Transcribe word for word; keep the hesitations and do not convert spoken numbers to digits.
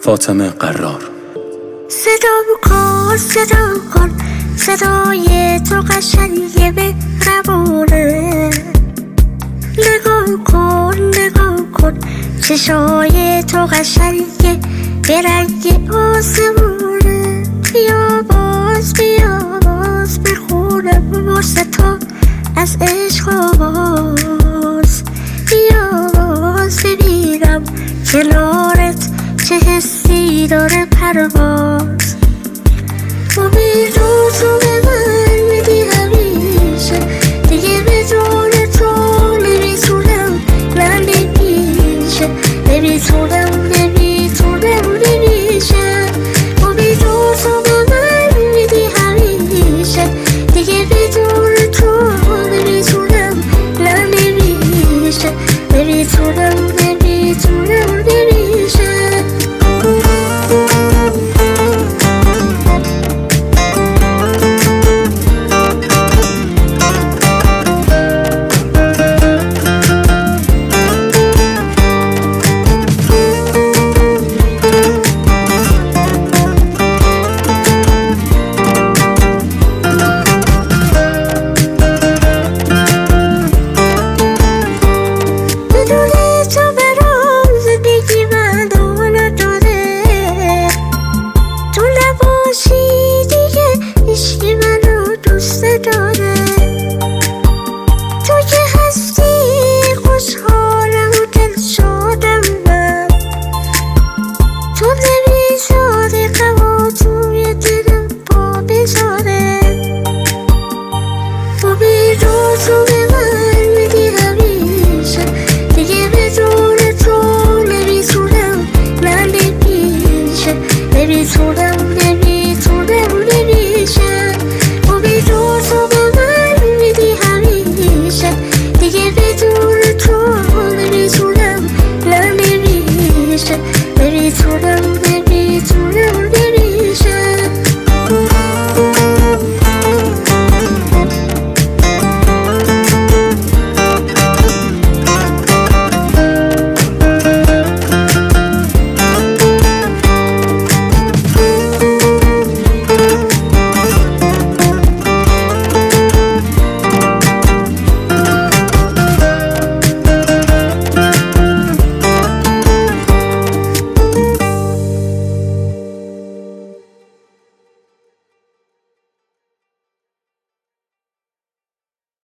فاطمه قرار. صدا کن صدا کن صدای تو قشنگه به ربونه. نگاه کن نگاه کن چشای تو قشنگه به رنگ آسمونه. بیا باز بیا باز بخونم واسه تو از عشق آواز. بیا باز ببینم کنارت چه حسی داره پرواز. امید رو تو